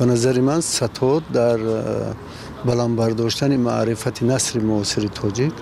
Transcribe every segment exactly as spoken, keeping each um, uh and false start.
به نظر من ستاد در بلند برداشتن معرفت نسل معاصر تاجیک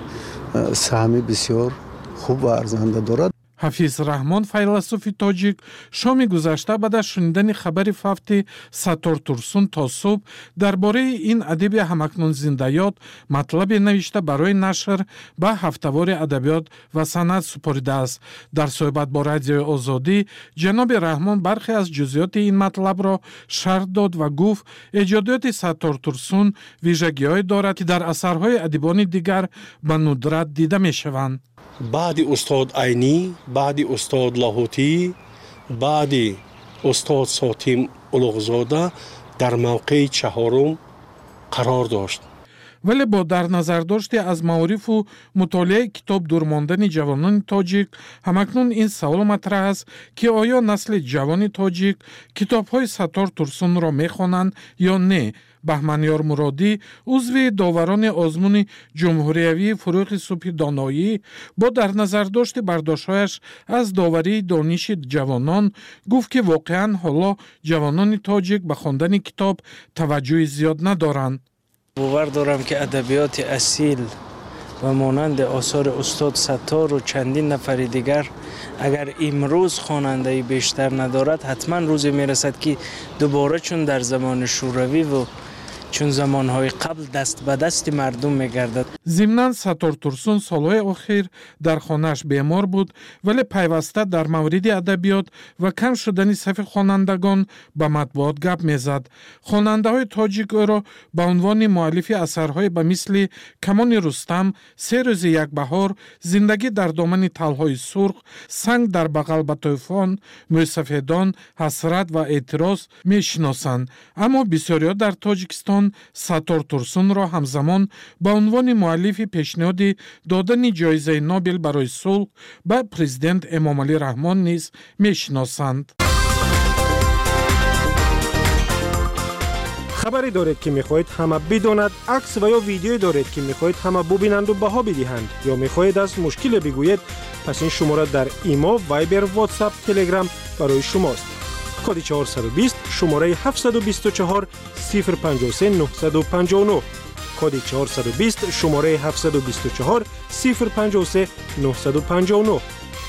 سهمی بسیار خوب و ارزنده دارد. حفیظ رحمان فیلسوف تاجیک شام گذشته بعد از شنیدن خبر فوت ستار تورسون تا صبح درباره این ادیب همکنون زنده یاد مطلب نوشته برای نشر به هفته‌وار ادبیات و صنعت سپرده است. در صحبت با رادیو آزادی جناب رحمان برخی از جزئیات این مطلب را شرح داد و گفت ایجادات ستار تورسون ویژگی‌هایی دارد که در اثرهای ادیبان دیگر به ندرت دیده می‌شوند. بعد استاد عینی، بعد استاد لاهوتی، بعد استاد ساتیم اولوغزاده در موقع چهارم قرار داشت. ولی با در نظر داشته از معارف و مطالعه کتاب دورماندن جوانان تاجیک همکنون این سوال مطرح است که آیا نسل جوان تاجیک کتاب‌های ستار تورسون را می‌خوانند یا نه. بهمنیار مرادی عضو داوران آزمون جمهوریوی فروغ صبح دانایی با در نظر داشت برداشت‌هایش از داوری دانش جوانان گفت که واقعاً حالا جوانان تاجیک به خواندن کتاب توجه زیاد ندارند. باور دارم که ادبیات اصیل و مانند آثار استاد ستار و چندین نفر دیگر اگر امروز خواننده بیشتر ندارد حتما روزی میرسد که دوباره چون در زمان شوروی و چون زمانهای قبل دست به دست مردم میگردد. ضمناً ستار تورسون سالهای اخیر در خانه‌اش بیمار بود ولی پیوسته در مورد ادبیات و کم شدن صف خوانندگان به مطبوعات گپ میزد. خواننده‌های تاجیک او را به عنوان مؤلف اثرهای به مثل کمان رستم، سه روز یک بهار، زندگی در دامن تلهای سرخ، سنگ در بغل به طوفان، موسفیدان، حسرت و اعتراض میشناسند. اما بسیاری در تاجیکستان ستار تورسون را همزمان به عنوان مؤلف پیشنهاد دادن جایزه نوبل برای صلح به پرزیدنت امامعلی رحمان نیز میشناسند. خبری دارید که میخواهید همه بداند، عکس و یا ویدیویی دارید که میخواهید همه ببینند و بها بدهند یا میخواهید از مشکل بگویید، پس این شماره در ایما، وایبر، واتساپ، تلگرام برای شماست. کد چهارصد و بیست شماره هفتصد و بیست و چهار صفر پنجاه و سه نهصد و پنجاه و نه. کد چهارصد و بیست شماره هفتصد و بیست و چهار صفر پنجاه و سه نهصد و پنجاه و نه.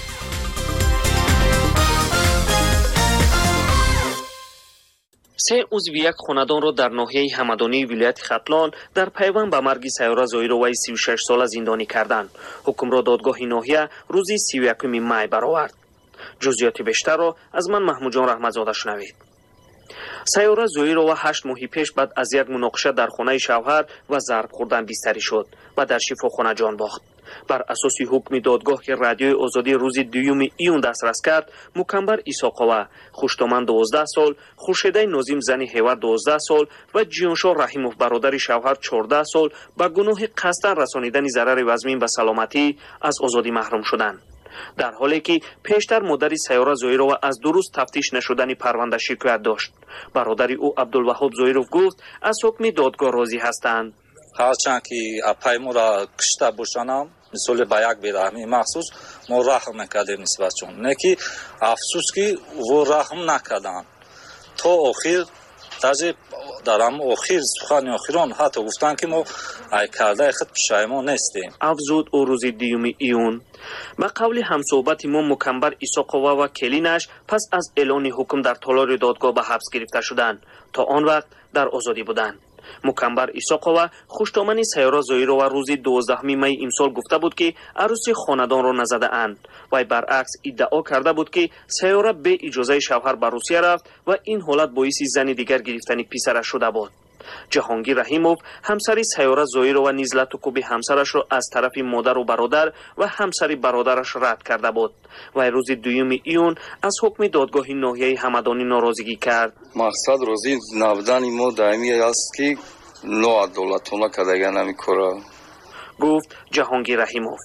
سه عضو یک خاندان را در ناحیه همدانی ولایت ختلان در پیوند به مرگ سیاره زویروی سی و شش ساله زندانی کردند. حکم را دادگاه ناحیه روز سی و یکم می برآورد. جزئیات بیشتر را از من محمود جان رحمتزاده شنوید. سیاره زویرو هشت ماه پیش بعد از یک مناقشه در خانه شوهر و ضرب خوردن بستری شد و در شفاخانه جان باخت. بر اساس حکم دادگاه که رادیوی آزادی روز دوم ایون دسترس کرد، مکمبر ایساقова خوشتومن دوازده سال، خورشیده نازیم زنی هیور دوازده سال و جیانشاه رحیموف برادر شوهر چهارده سال به گناه قصداً رسانیدن ضرر وزمین به سلامتی از آزادی محروم شدند. در حالی که پیشتر مادر سیاره زویرو از درست تفتیش نشدن پرونده شکایت داشت. برادر او عبدالوهاب زویروف گفت از حکم دادگاه راضی هستند. هرچند که اپایمو را کشته باشنم مثل با یک بیرحمی مخصوص ما رحم نکردیم نسبت چون نکی افسوس که و رحم نکردن تا آخر تازه در هم آخر سخن آخران حتی گفتن که ما ای کرده خود پشیمان نیستیم. افزود او روز دیوم ایون به قول همصحبت ما مکمبر ایساقova و کلینش پس از اعلان حکم در تالار دادگاه به حبس گرفته شدند. تا آن وقت در آزادی بودند. مکمبر ایساقova خوشتامن سیاره زویرو و روز دوازدهم می امسال گفته بود که عروس خاندان را نزده اند. وی برعکس ادعا کرده بود که سیاره به اجازه شوهر به روسیه رفت و این حالت باعث زن دیگر گرفتن پسرش شده بود. جهانگیر رحیموف همسر سیاره زویرو و نیز لطوکوب همسرش را از طرف مادر و برادر و همسر برادرش رد کرده بود و روز دوم ایون از حکم دادگاه ناحیه همدانی ناراضگی کرد. مقصد راضی نبودن ما دائمی است که ناعدالتانه کردگان نمی‌کنه، گفت جهانگیر رحیموف.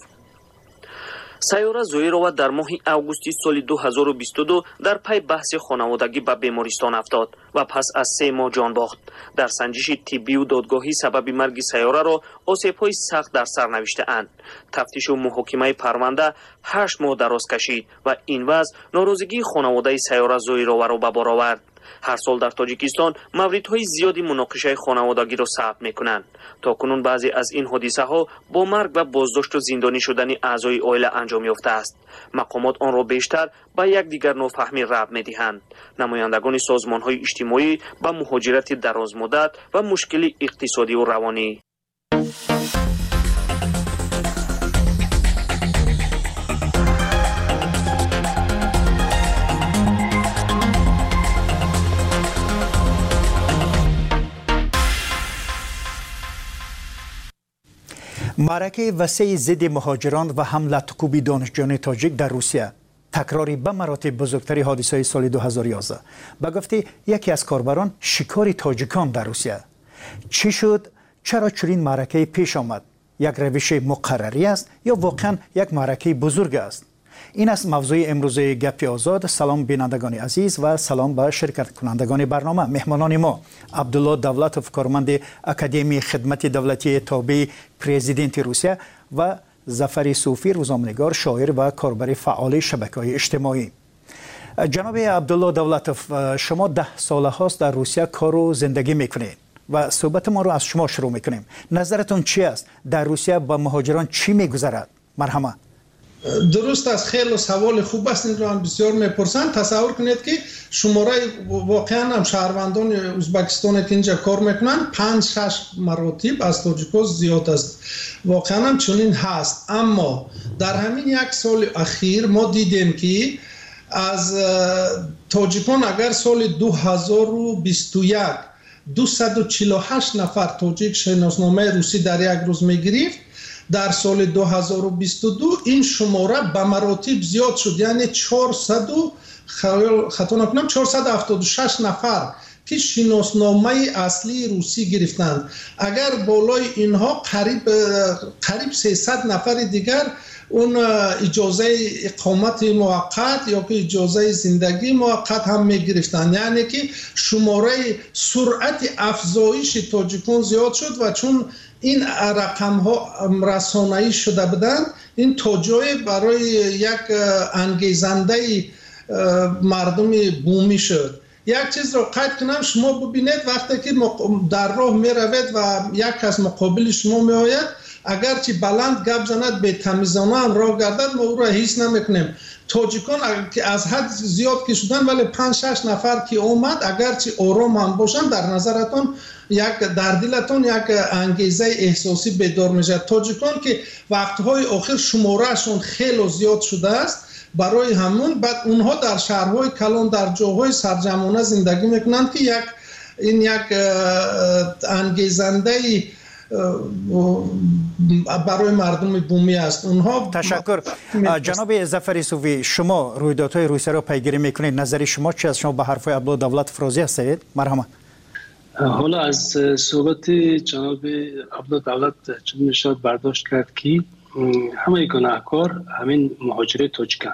سیاره زویرو در ماه اوگوست سال دو هزار و بیست و دو در پی بحث خانوادگی به بیمارستان افتاد و پس از سه ماه جان باخت. در سنجش طبی و دادگاهی سبب مرگ سیاره را آسیب‌های سخت در سر نوشته اند. تفتیش و محاکمه پرونده هشت ماه دراز کشید و این وضع ناراضگی خانواده سیاره زویرو را به بار آورد. هر سال در تاجیکستان موردهای زیادی مناقشه خانوادگی را ثبت میکنند. تا کنون بعضی از این حادثه ها با مرگ و بازداشت و زندانی شدن اعضای عائله انجام یافته است. مقامات آن را بیشتر به یک دیگر نافهمی ربط میدهند. نمایندگان سازمان های اجتماعی به مهاجرت دراز مدت و مشکل اقتصادی و روانی. معرکه وسیع ضد مهاجران و حمله کوبی دانشجویان تاجیک در روسیه تکراری به مراتب بزرگترین حادثه سال دو هزار و یازده. به گفته یکی از کاربران شکار تاجیکان در روسیه. چی شد؟ چرا چنین معرکه پیش آمد؟ یک روش مقرری است یا واقعا یک معرکه بزرگ است؟ این است موضوع امروز گپ آزاد. سلام بینندگان عزیز و سلام به شرکت کنندگان برنامه. مهمانان ما عبدالله دولتوف، کارمند اکادمی خدمت دولتی تابع پرزیدنت روسیه، و ظفر صوفی، روزنامه‌نگار، شاعر و کاربر فعال شبکه‌های اجتماعی. جناب عبدالله دولتوف، شما ده ساله هاست در روسیه کار و زندگی میکنید و صحبت ما رو از شما شروع میکنیم. نظرتون چی است؟ در روسیه با مهاجران چی میگذرد؟ مرحمت. درست است، خیلی سوال خوب است. این را هم بسیار میپرسند. تصور کنید که شماره واقعا هم شهروندان ازبکستان که اینجا کار میکنن پنج شش مراتب از تاجیک‌ها زیاد است. واقعا هم چنین هست. اما در همین یک سال اخیر ما دیدیم که از تاجیکان اگر سال دو هزار و بیست و یک دویست و چهل و هشت نفر تاجیک شناسنامه روسی در یک روز میگرفت، در سال دو هزار و بیست و دو این شماره به مراتب زیاد شد، یعنی چهارصد خطا نکنم چهارصد و هفتاد و شش نفر که شناسنامه اصلی روسی گرفتند. اگر بالای اینها قریب قریب سیصد نفر دیگر اون اجازه اقامت موقت یا که اجازه زندگی موقت هم میگرفتند. یعنی که شماره سرعت افزایش تاجیکان زیاد شد و چون این رقم ها رسانه‌ای شده بودند، این توجه برای یک انگیزنده مردم بومی شد. یک چیز را قید کنم، شما ببینید وقتی که در راه می روید و یک از مقابل شما می آید، اگرچه بلند گپ زند به تمیزانه هم راه گردد، ما او را حس نمیکنیم. تاجیکان که از حد زیاد که شدن، ولی پنج شش نفر که اومد اگرچه آرام هم باشن، در نظرتون یک در دلتون یک انگیزه احساسی بیدار میشه. تاجیکان که وقتهای آخر شمارهشون خیلی زیاد شده است، برای همون بعد اونها در شهرهای کلان در جاهای سرجمانه زندگی میکنند که یک این یک انگیزنده برای مردم بومی است. اونها تشکر. جناب ظفر صوفی، شما رویدادهای روسیه را پیگیری میکنید، نظر شما چی است؟ شما به حرفای عبدالله دولت راضی هستید؟ مرحبا. حالا از صحبت جناب عبدالله دولت چون میشد برداشت کرد که همه گناهکار همین مهاجر تاجیکن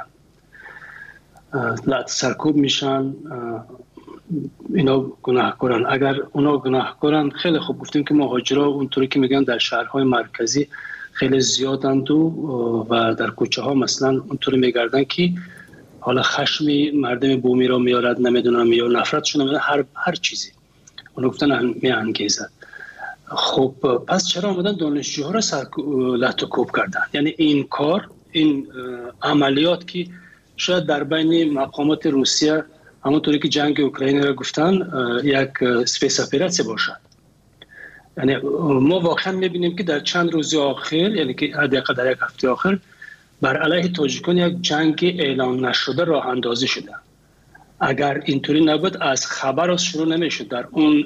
لعت سرکوب میشن، اینا گناهکارن. اگر اونا گناهکارن خیلی خوب گفتیم که مهاجرها اونطوری که میگن در شهرهای مرکزی خیلی زیادند و و در کوچه ها مثلا اونطوری میگردن که حالا خشمی مردم بومی را میارد، نمیدونم یا نفرتشون میارد، هر هر چیزی اون گفتن می انگیزد. خب پس چرا آمدن دانشجوها را سر لحت و کوب کردن؟ یعنی این کار، این عملیات که شاید در بین مقامات روسیه همونطوری که جنگ اوکراین را گفتن یک سپیس اپراسیون باشد. یعنی ما واقعا میبینیم که در چند روز آخر، یعنی که حداقل در یک هفته آخر، بر علیه تاجیکان یک جنگ اعلان نشده راه اندازی شده. اگر اینطوری نبود از خبر از شروع نمیشد. در اون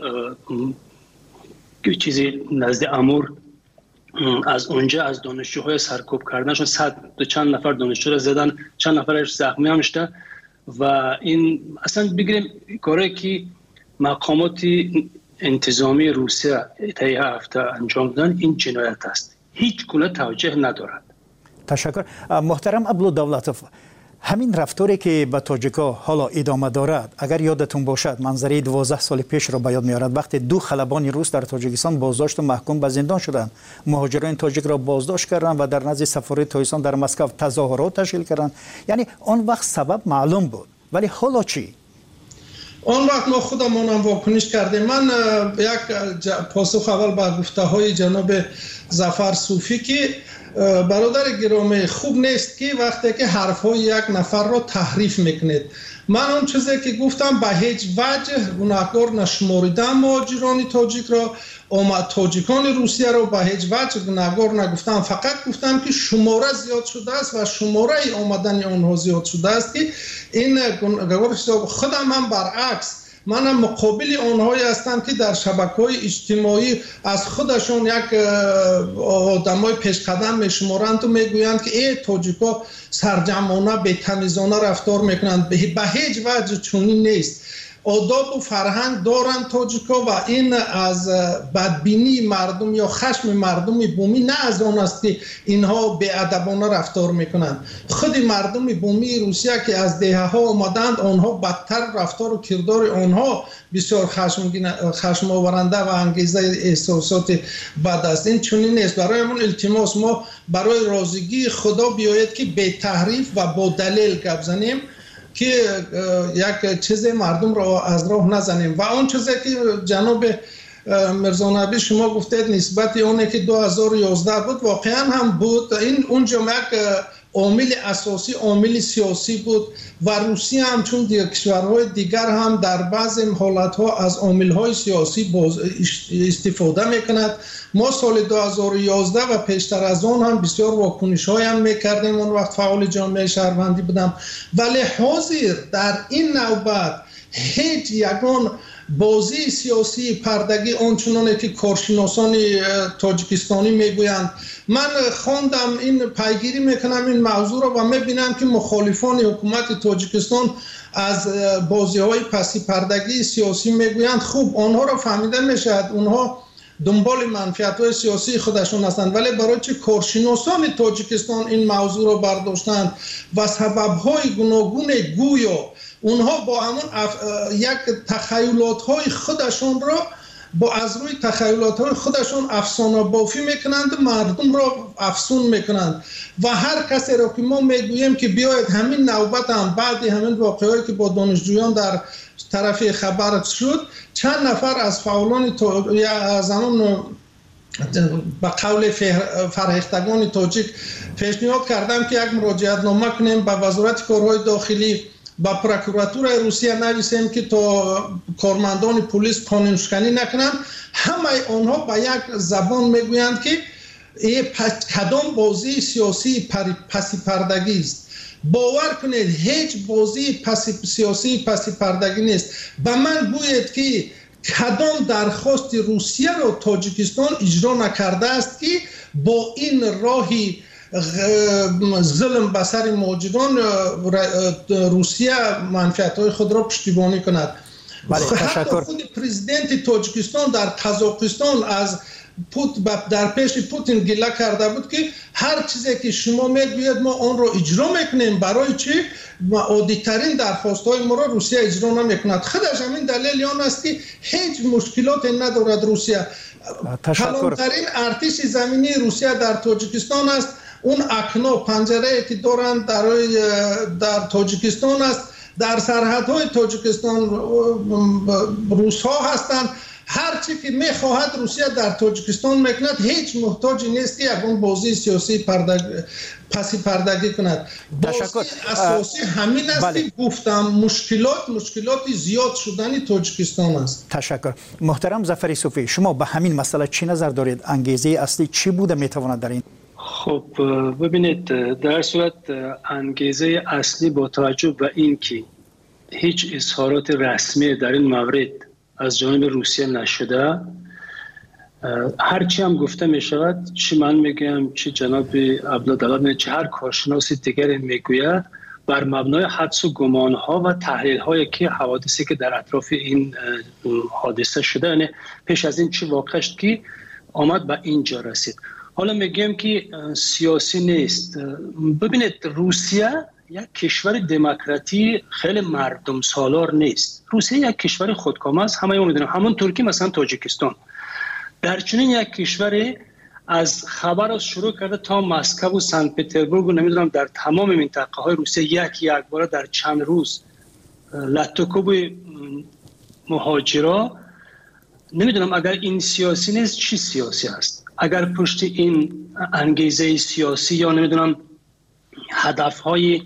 چیزی نزد امور از اونجا از دانشجوهای سرکوب کردنشون صد چند نفر دانشجو را زدن، چند نفرش زخمی هم شده. و این اصلا بگیریم کاری که مقامات انتظامی روسیه طی هفته انجام دادن، این جنایت است، هیچ گونه توجه ندارد. تشکر. محترم عبدالله دولتوف، همین رفتاری که به تاجیکا حالا ادامه دارد، اگر یادتون باشد منظره دوازده سال پیش را به یاد میارد، وقتی دو خلبان روس در تاجیکستان بازداشت و محکوم به زندان شدند. مهاجران تاجیک را بازداشت کردند و در نزد سفارت تاجیکستان در مسکو تظاهرات تشکیل کردند. یعنی آن وقت سبب معلوم بود، ولی حالا چی؟ آن وقت ما خودمان هم واکنش کردیم. من یک پاسخ اول به گفته های جناب ظفر صوفی که برادر گرامی خوب نیست که وقتی که حرف های یک نفر را تحریف میکنید. من اون چیزی که گفتم به هیچ وجه گناهکار نشماریدم مهاجران تاجیک را، اومد تاجیکان روسیه را به هیچ وجه گناهکار نگفتم، فقط گفتم که شماره زیاد شده است و شماره آمدن آنها زیاد شده است که این گناهکار خودم هم برعکس منم مقابل آنهایی هستم که در شبکه‌های اجتماعی از خودشون یک آدمای پیش قدم میشمارند و میگویند که ای تاجیکا سرجمانه بی‌تمیزانه رفتار میکنند. به هیچ وجه چنین نیست. آداب و فرهنگ دارند تاجیکا و این از بدبینی مردم یا خشم مردم بومی نه از آن است که اینها بی‌ادبانه رفتار میکنند. خود مردم بومی روسیه که از دهه ها آمدند آنها بدتر رفتار و کردار آنها بسیار خشم خشم آورنده و انگیزه احساسات بد است. این چنین نیست. برایمون التماس ما برای راضیگی خدا بیاید که بی تحریف و با دلیل گپ زنیم که یک چیز مردم را از راه نزنیم. و اون چیزی که جناب مرزا نبی شما گفتید نسبت اونه که دو هزار و یازده بود، واقعا هم بود. این اونجا یک عامل اساسی عامل سیاسی بود و روسیه هم چون کشورهای دیگر هم در بعض حالتها از عاملهای سیاسی استفاده میکند. ما سال دو هزار و یازده و پیشتر از آن هم بسیار واکنش های هم میکردیم. اون وقت فعال جامعه شهروندی بودم، ولی حاضر در این نوبت هیچ یگان بازی سیاسی پردگی آنچنانه که کارشناسان تاجیکستانی میگویند. من خواندم این پیگیری میکنم این موضوع را و میبینم که مخالفان حکومت تاجیکستان از بازی های پسی پردگی سیاسی میگویند. خوب آنها را فهمیده میشد، اونها دنبال منفعت های سیاسی خودشون هستند، ولی برای چه کارشناسان تاجیکستان این موضوع را برداشتند و سبب های گوناگون گویا اونها با همون اف... یک تخیلات های خودشون را با از روی تخیلات های خودشون افسانه بافی میکنند و مردم را افسون میکنند. و هر کسی را که ما میگوییم که بیاید همین نوبت هم بعد همین واقعهایی که با دانشجویان در طرف خبر شد، چند نفر از فعالان تا... یا از همون به قول فرهیختگان تاجیک پیشنهاد کردم که یک مراجعت نامه کنیم به وزارت کارهای داخلی، با پروکراتور روسیه نویسیم که تا کارمندان پلیس قانون شکنی نکنند. همه آنها به یک زبان میگویند که این کدام بازی سیاسی پسی پردگی است. باور کنید هیچ بازی پسی سیاسی پسی پردگی نیست. به من گوید که کدام درخواست روسیه را تاجیکستان اجرا نکرده است که با این راهی ظلم به سر مهاجران روسیه منفعت‌های خود را پشتیبانی کند. حتی خود پرزیدنت تاجیکستان در قزاقستان از پوت در پیش پوتین گله کرده بود که هر چیزی که شما میگوید ما آن را اجرا میکنیم. برای چی؟ عادی ترین درخواست های ما را روسیه اجرا نمیکند. خودش همین دلیل آن است که هیچ مشکلات ندارد. روسیه کلانترین ارتش زمینی روسیه در تاجیکستان است. اون اکنا پنجره که دارند در در تاجیکستان است. در سرحدهای تاجیکستان روس ها هستند. هر چی که میخواهد روسیه در تاجیکستان میکند. هیچ محتاجی نیست که یکون بازی سیاسی پردگ... پسی پردگی کند. بازی اساسی همین است که گفتم مشکلات مشکلات زیاد شدنی تاجیکستان است. تشکر. محترم ظفر صوفی، شما به همین مسئله چی نظر دارید؟ انگیزه اصلی چی بوده میتواند در این؟ خب ببینید، در صورت انگیزه اصلی با توجه به این که هیچ اظهارات رسمی در این مورد از جانب روسیه نشده، هرچی هم گفته می شود، چی من میگم چی جناب عبدالله چه هر کارشناس دیگری میگوید، بر مبنای حدس و گمان ها و تحلیل هایی که حوادثی که در اطراف این حادثه شده، یعنی پیش از این چی واقع شد که آمد به اینجا رسید. حالا میگم که سیاسی نیست. ببینید، روسیه یک کشور دموکراتی خیلی مردم سالار نیست. روسیه یک کشور خودکامه است، همه ما میدونیم. همونطور که مثلا تاجیکستان در چنین یک کشوری از خبر از شروع کرده تا مسکو و سنت پترزبورگ و نمیدونم در تمام منطقه های روسیه یک یک بار در چند روز لطکوب مهاجرا، نمیدونم اگر این سیاسی نیست چی سیاسی است. اگر پشت این انگیزه سیاسی یا نمیدونم هدفهای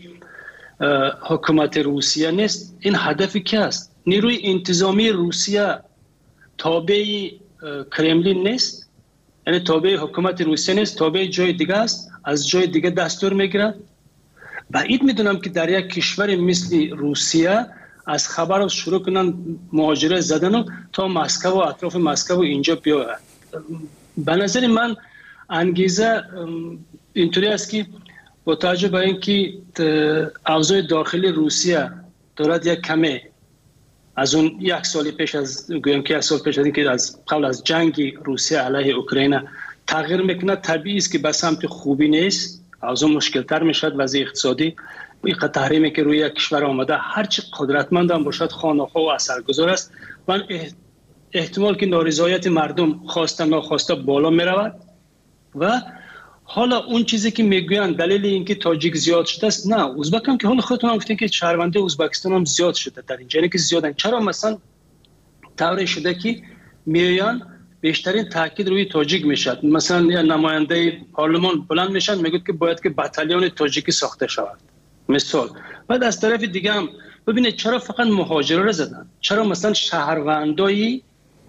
حکومت روسیه نیست، این هدفی که است؟ نیروی انتظامی روسیه تابع کرملین نیست، یعنی تابع حکومت روسیه نیست، تابع جای دیگه است، از جای دیگه دستور میگیره. بعید میدونم که در یک کشور مثل روسیه از خبر شروع کنن مهاجره زدن تا مسکو و اطراف مسکو اینجا بیاید. به نظر من انگیزه اینطوری است که با توجه به اینکه اوضاع داخلی روسیه دارد یک کمه از اون یک سال پیش از گویم که یک سال پیش از اینکه از قبل از جنگ روسیه علیه اوکراین تغییر میکنه، طبیعی است که به سمت خوبی نیست، اوضاع مشکل تر میشد. وضع اقتصادی این تحریمی که روی یک کشور آمده هرچی قدرتمند هم باشد خانه‌ها و اثرگذار است. من احتمال که نارضایت مردم خواسته ناخواسته بالا میرود و حالا اون چیزی که میگویند دلیل اینکه تاجیک زیاد شده است، نه، ازبک هم که حالا خودتون هم گفتین که شهرونده ازبکستان هم زیاد شده در اینجا، یعنی که زیادن. چرا مثلا طوری شده که میان بیشترین تاکید روی تاجیک میشد؟ مثلا یا نماینده پارلمان بلند میشن میگه که باید که بتالیون تاجیکی ساخته شود مثال. بعد از طرف دیگه هم ببینید چرا فقط مهاجرا را زدن؟ چرا مثلا شهروندای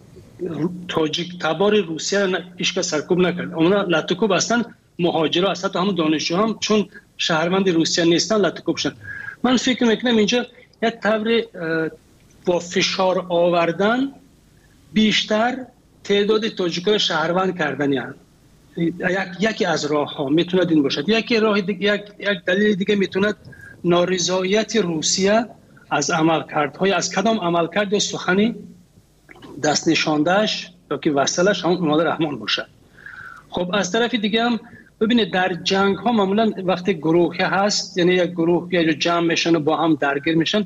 تاجیک تبار روسیه را هیچ سرکوب نکرد؟ اونا لطکوب هستن، مهاجرا هستن، تا هم دانشجو هم چون شهروند روسیه نیستن لطکوب شدن. من فکر میکنم اینجا یک طور با فشار آوردن بیشتر تعداد تاجیک‌ها شهروند کردن، یعنی یک یکی از راه‌ها میتونه این باشد. یکی راه دیگه، یک یک دلیل دیگه میتونه نارضایت روسیه از عملکردهای از کدام عملکرد یا سخنی دست نشاندهش یا که وصلش هم امام رحمان باشه. خب از طرف دیگه هم ببینید در جنگ ها معمولا وقتی گروهی هست، یعنی یک گروه یا جمع میشن و با هم درگیر میشن،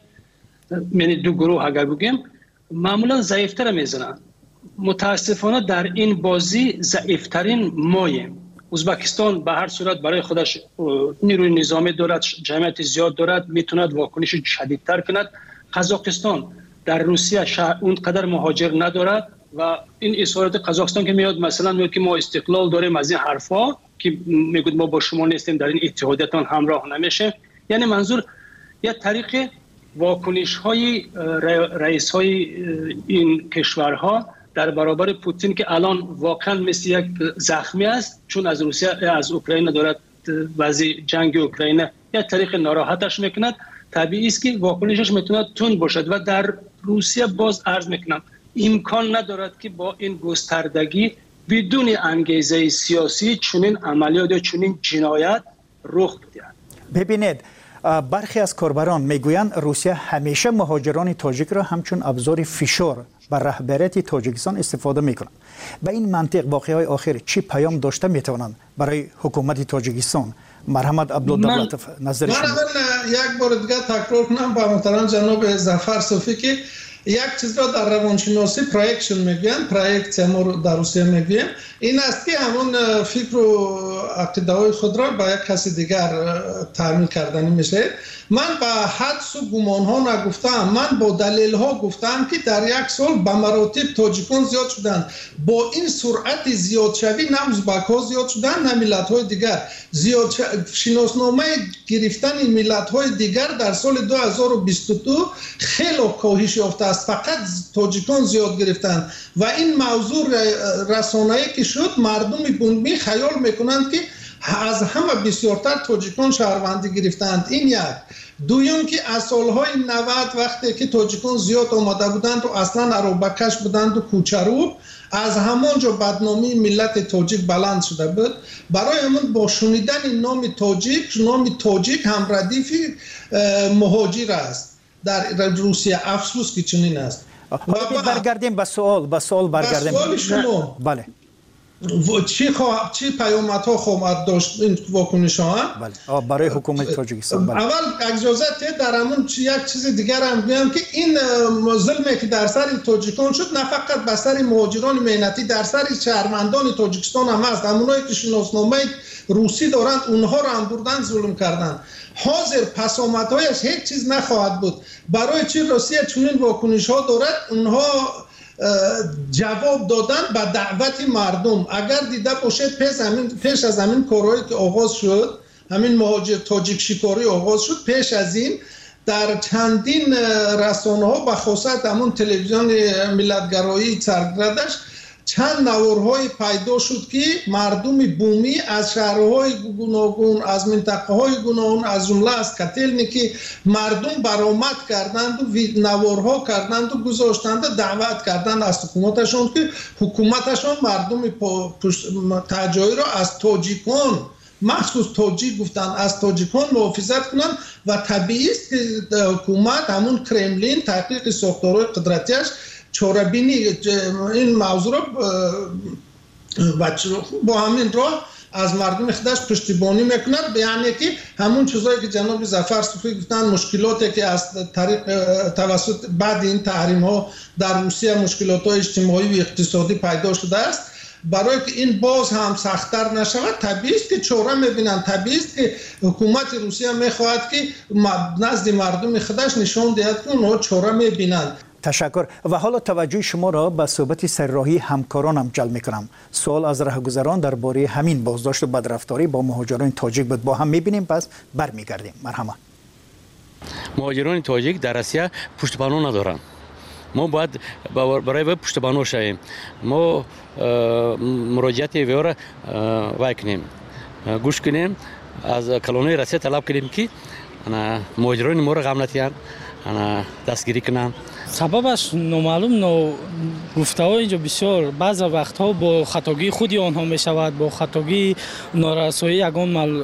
یعنی دو گروه اگر بگیم معمولا ضعیفتر میزنن. متاسفانه در این بازی ضعیفترین ماییم. ازبکستان به هر صورت برای خودش نیروی نظامی دارد، جمعیت زیاد دارد، میتوند واکنش شدیدتر کند. قزاقستان در روسیه اونقدر مهاجر ندارد و این اظهارات قزاقستان که میاد مثلا میگه که ما استقلال داریم از این حرفا که میگه ما با شما نیستیم در این اتحادیتان همراه نمیشه، یعنی منظور یک طریق واکنش های رئیس های این کشورها در برابر پوتین که الان واقعا مثل یک زخمی است چون از روسیه از اوکراین دارد وضع جنگ اوکراین یک طریق ناراحتش میکند. طبیعی است که واکنشش میتونه تند باشد و در روسیه باز عرض میکنم امکان ندارد که با این گستردگی بدون انگیزه سیاسی چنین عملیات یا چنین جنایت رخ بدهد. ببینید برخی از کاربران میگویند روسیه همیشه مهاجران تاجیک را همچون ابزار فشار بر رهبریت تاجیکستان استفاده میکنند. به این منطق واقعه آخر چی پیام داشته میتوانند برای حکومت تاجیکستان؟ مرحمت عبدالدولت نظر شما. من یک بار دیگه تکرار کنم با محترم جناب ظفر صوفی که یک چیز را در روانشناسی پرویکشن میگن، پرویکسیا ما در روسیه میگیم، این است که همون فکر و عقیده‌های خود را به یک کسی دیگر تعمیل کردنی میشه. من به حدس و گمان ها نگفتم، من با دلیل ها گفتم که در یک سال به مراتب تاجیکان زیاد شدن. با این سرعت زیاد شوی نه ازبک ها زیاد شدن نه ملت های دیگر زیاد ش... شناسنامه گرفتن ملت های دیگر در سال دو هزار و بیست و دو خیلی کاهش یافته است، فقط تاجیکان زیاد گرفتن و این موضوع رسانه‌ای که شد مردم بومی خیال میکنند که از همه بسیارتر تاجیکان شهروندی گرفتند. این یک. دویم که از سالهای نود وقتی که تاجیکان زیاد آمده بودند و اصلا عربکش بودند و کوچرو، از همانجا بدنامی ملت تاجیک بلند شده بود. برای همون با شنیدن نام تاجیک، نام تاجیک هم ردیف مهاجر است در روسیه. افسوس که چنین است. برگردیم به سوال، به سوال برگردیم. به سوال شما. بله. چی خواه چی پیامدها خواهد داشت این واکنش ها؟ بله برای حکومت تاجیکستان. اول اجازه در همون یک چیز دیگر هم بگم که این ظلمی که در سر تاجیکان شد نه فقط بر سر مهاجران مهنتی، در سر شهروندان تاجیکستان هم هست. همونایی که شناسنامه روسی دارند اونها را هم بردن ظلم کردند. حاضر پسامدهایش هیچ چیز نخواهد بود. برای چی روسیه چنین واکنش ها دارد؟ اونها جواب دادن به دعوت مردم. اگر دیده باشید پیش, پیش از همین کارهایی که آغاز شد، همین مهاجر تاجیک شکاری آغاز شد، پیش از این در چندین رسانه ها بخصوص همون تلویزیون ملتگرایی سرگردش چند نوارهای پیدا شد که مردم بومی از شهرهای گوناگون، از منطقه های گوناگون، از جمله از کتلنیکی مردم برآمد کردند و نوارها کردند و گذاشتند، دعوت کردند از حکومتشون که حکومتشون مردم تاجایی را از تاجیکان، مخصوص تاجیک گفتن، از تاجیکان محافظت کنند و طبیعی است که حکومت همون کرملین تحقیق ساختارهای قدرتیش چاره‌بینی این موضوع را با همین راه از مردم خودش پشتیبانی میکند. یعنی که همون چیزایی که جناب ظفر صوفی گفتن، مشکلاتی که از طریق توسط بعد این تحریم ها در روسیه مشکلات های اجتماعی و اقتصادی پیدا شده است، برای که این باز هم سخت‌تر نشود طبیعی است که چاره میبینند. طبیعی است که حکومت روسیه میخواهد که نزد مردم خودش نشان دهد که اونها چاره میبینند. تشکر. و حالا توجه شما را به صحبت سرراهی همکارانم جلب میکنم. سوال از راهگذران درباره همین بازداشت و بدرفتاری با مهاجران تاجیک بود. با هم میبینیم، پس برمیگردیم. مرحبا. مهاجران تاجیک در روسیه پشتیبانی ندارند. ما باید برای پشتیبانی شویم. ما مراجعت وی را وای کنیم، گوش کنیم، از کلونی روسیه طلب کنیم که مهاجران ما را غم نتیان دستگیری کنند. سببش نامعلوم نو گفته‌ها اینجا بسیار بعض وقتها با خطاگی خودی آنها می شود، با خطاگی نارسایی یگان مل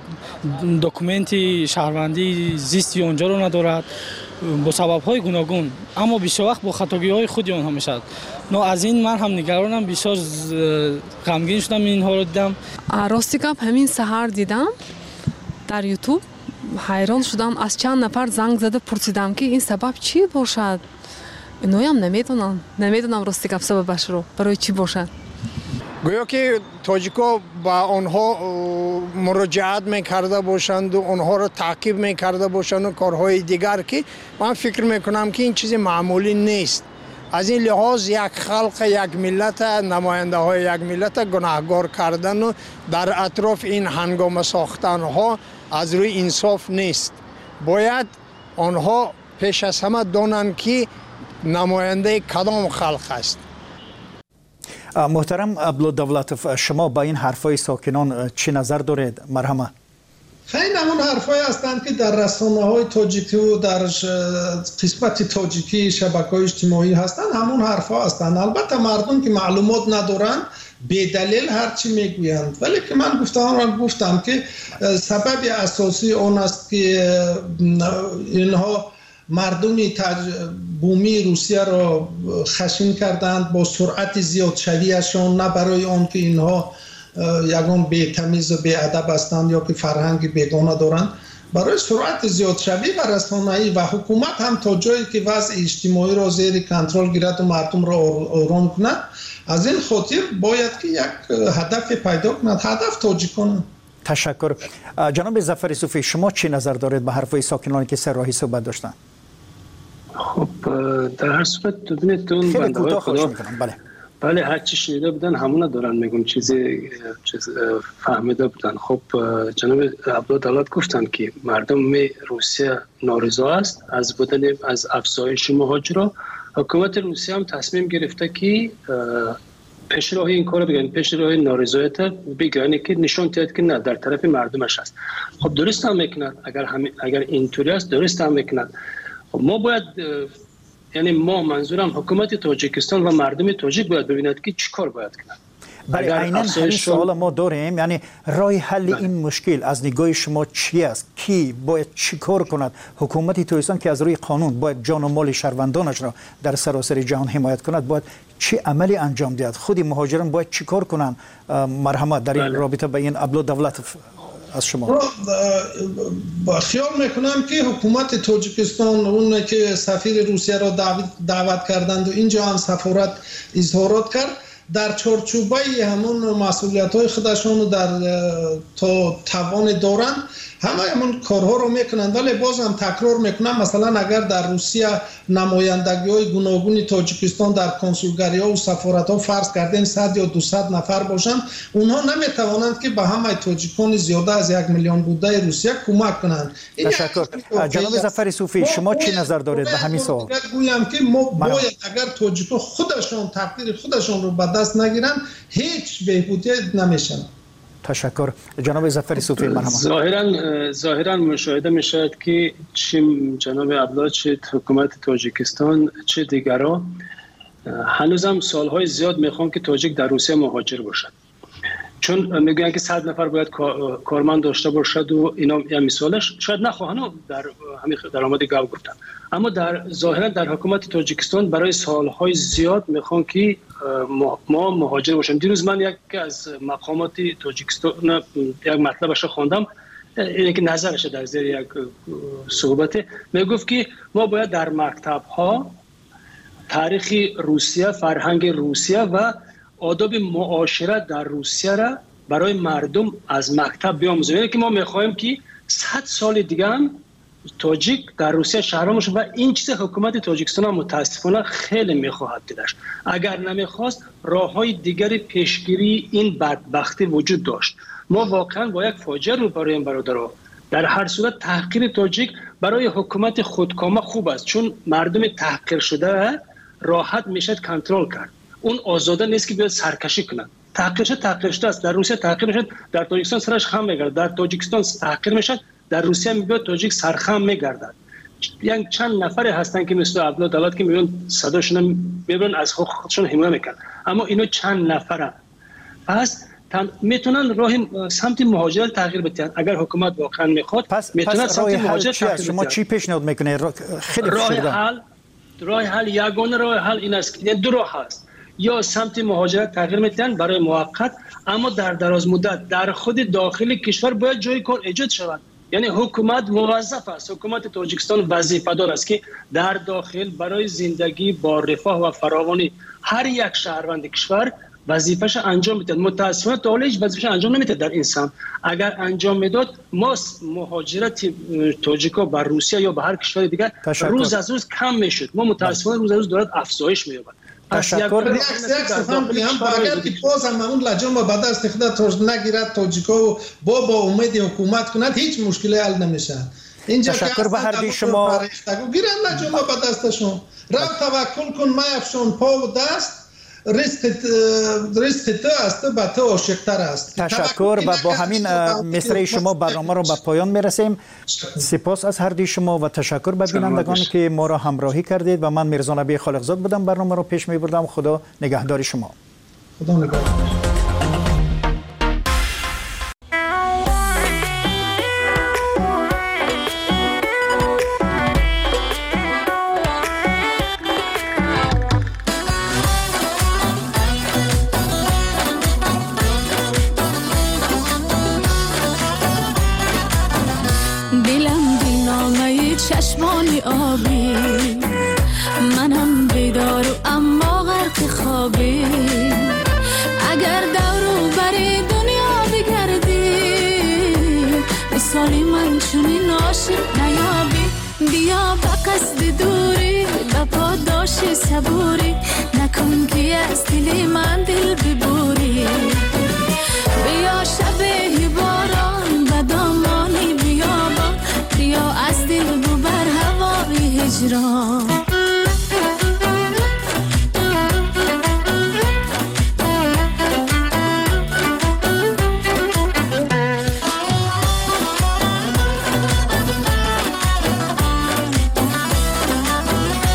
دکمنتی شهروندی زیستی آنجا رو ندارد، با سبب‌های گوناگون، اما بیشتر وقت با خطاگی‌های خودی آنها می شود. نو از این من هم نگرانم، بسیار غمگین شدم اینها رو دیدم. راستی گپ همین سحر دیدم در یوتیوب، حیران شدم. از چند نفر زنگ زده پرسیدم که این سبب چی باشد. اینو هم نمیدونم نمیدونم راستی گپ سببش رو برای چی باشد. گویا که تاجیکا با آنها مراجعت میکرده باشند و آنها را تعقیب میکرده باشند و کارهای دیگر که من فکر میکنم که این چیز معمولی نیست. از این لحاظ یک خلق، یک ملت، نماینده های یک ملت گناهگار کردن و در اطراف این هنگام ساختن ها از روی انصاف نیست. باید آنها پیش از همه دانند که نماینده کدام خلق است. محترم عبدالدولتوف، شما با این حرفای ساکنان چی نظر دارید؟ مرحبا. خیلی همون حرفای هستند که در رسانه های تاجیکی و در قسمت تاجیکی شبکه‌های اجتماعی هستند، همون حرفا هستند. البته مردم که معلومات ندارند به دلیل هرچی میگویند، ولی که من گفتم گفتم که سبب اساسی اون است که اینها مردمی بومی روسیه را خشن کردند با سرعت زیاد شویشان، نه برای آن که اینها یگان بی‌تمیز و بی‌ادب هستند یا که فرهنگ بیگانه دارند، برای سرعت زیاد شوی و رسانه‌ای و حکومت هم تا جایی که وضع اجتماعی را زیر کنترل گیرد و مردم را آرام کند. از این خاطر باید که یک هدف پیدا کند، هدف تاجیکان. تشکر. جناب ظفر صوفی، شما چی نظر دارید به حرفای ساکنانی که سرراهی صحبت داشتن؟ خب در هر صورت ببینید اون بنده های خدا بله بله هر چی شنیده بودن همون دارن میگن، چیزی چیز فهمیده بودن. خب جناب عبدالدولت گفتن که مردم روسیه نارضا است از بودن از افزایش مهاجرا. حکومت روسیه هم تصمیم گرفته که پیش راه این کارو بگن، پیش راه نارضایت بگن که نشون دهد که نه در طرف مردمش است. خب درست هم میکنند، اگر هم اگر اینطوری است درست هم میکنند. خب ما باید یعنی ما منظورم حکومت تاجیکستان و مردم تاجیک باید ببیند که چیکار باید کنند. بله عیناً همین سوال ما داریم، یعنی راه حل این مشکل از نگاه شما چی است؟ کی باید چی کار کند؟ حکومت ترکستان که از روی قانون باید جان و مال شهروندانش را در سراسر جهان حمایت کند باید چی عملی انجام دهد؟ خود مهاجران باید چی کار کنند؟ مرحمت در این رابطه به این ابلو دولت از شما. با خیال میکنم که حکومت تاجیکستان اون که سفیر روسیه را دعوت کردند و اینجا هم سفارت اظهارات کرد در چارچوبه همون مسئولیت های خودشون در تا توان دارند همه همون کارها رو میکنند، ولی باز هم تکرار میکنم مثلا اگر در روسیه نمایندگی های گوناگون تاجیکستان در کنسولگری ها و سفارت ها فرض کردیم صد یا دویست نفر باشند، اونها نمیتوانند که به همه تاجیکان زیاده از یک میلیون بوده روسیه کمک کنند. تشکر. جناب ظفر صوفی شما چی نظر دارید به همین سوال؟ گویم که ما باید اگر تاجیکان خودشون تقدیر خودشون رو به دست نگیرن هیچ بهبودی نمیشن. تشکر. جناب ظفر صوفی مرحبا. ظاهرا ظاهرا مشاهده میشد که چه جناب عبدالله چه حکومت تاجیکستان چه دیگرها هنوزم سالهای زیاد میخوان که تاجیک در روسیه مهاجر باشد، چون میگن که صد نفر باید کارمند داشته باشد و اینا یا مثالش شاید نخواهن در همین درآمد گاو گفتن، اما در ظاهرا در حکومت تاجیکستان برای سالهای زیاد میخوان که ما مهاجر باشیم. دیروز من یک از مقامات تاجیکستان یک مطلبش خواندم، اینه که نظرش در زیر یک صحبت میگفت که ما باید در مکتب ها تاریخ روسیه، فرهنگ روسیه و آداب معاشرت در روسیه را برای مردم از مکتب بیاموزیم. یعنی که ما میخوایم که صد سال دیگه هم تاجیک در روسیه شهرام باشه و این چیز حکومت تاجیکستان هم متاسفانه خیلی میخواهد دیدش. اگر نمیخواست راه های دیگری پیشگیری این بدبختی وجود داشت. ما واقعا با یک فاجعه روبرویم برادرها. در هر صورت تحقیر تاجیک برای حکومت خودکامه خوب است، چون مردم تحقیر شده راحت میشد کنترل کرد. اون آزاده نیست که بیاد سرکشی کنند. تحقیر شد تحقیر شده است. در روسیه تحقیر میشد، در تاجیکستان سرش خم میگرد. در تاجیکستان تحقیر میشد، در روسیه میگه تاجیک سرخم میگردد. یعنی چند نفری هستن که مثل عبدالله دولت که میگن صداشون میبرن از خودشون حمایت میکنن، اما اینو چند نفره. پس میتونن راه سمت مهاجرت تغییر بدن. اگر حکومت واقعا میخواد پس میتونن پس سمت مهاجرت تغییر بدن. شما چی پیشنهاد میکنه؟ خیلی راه حل راه حل یگانه راه حل این است که دو راه هست، یا سمت مهاجرت تغییر میدن برای موقت، اما در دراز مدت در خود داخل کشور باید جای کار ایجاد شود. یعنی حکومت موظف است، حکومت تاجیکستان وظیفه دار است که در داخل برای زندگی با رفاه و فراوانی هر یک شهروند کشور وظیفه‌اش انجام میده. متأسفانه تا حالا هیچ وظیفه‌اش انجام نمیده در انسان. اگر انجام میداد ما مهاجرت تاجیکا به روسیه یا به هر کشور دیگر روز از روز کم میشد. ما متأسفانه روز از روز دارد افزایش می‌یابد. تشکر. یک سفهم بگم اگر که باز هم اون لجام با دست خود تاج نگیرد تاجیکا و با با امید حکومت کند هیچ مشکلی حل نمیشه. اینجا تشکر به هر دی شما. گیرن لجام با دستشون رفت توکل کن میافشون پا و دست ریسک ریسک تو است به تو عاشق‌تر است. تشکر و با همین مصرع شما برنامه رو به پایان میرسیم. سپاس از هر دی شما و تشکر به بینندگانی که ما را همراهی کردید و من میرزا نبی خالقزاد بودم برنامه رو پیش میبردم. خدا نگهدار شما. خدا نگهدار. چشمانی آبی منم بیدار و اما غرق خوابی اگر دورو بری دنیا بگردی مثالی من چونی عاشق نیابی بیا به قصد دوری به پاداش صبوری نکن که از دل من دل ببوری بیا شب باران و دامانی بیابان بیا از دل ببر هوای هجران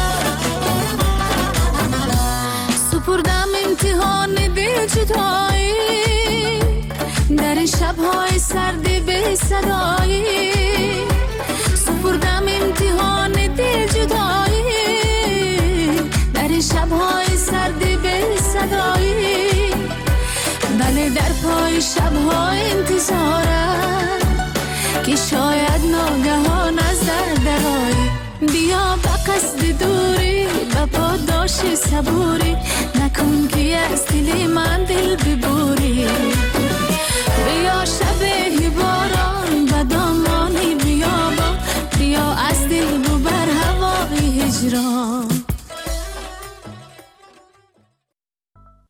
سپردم امتحان دل جدایی صدایی سپردم امتحان دل جدایی در شبهای سردی به صدایی بله در پای شبهای انتظارم که شاید ناگهان از در درایی بیا به قصد دوری به پاداش صبوری نکن که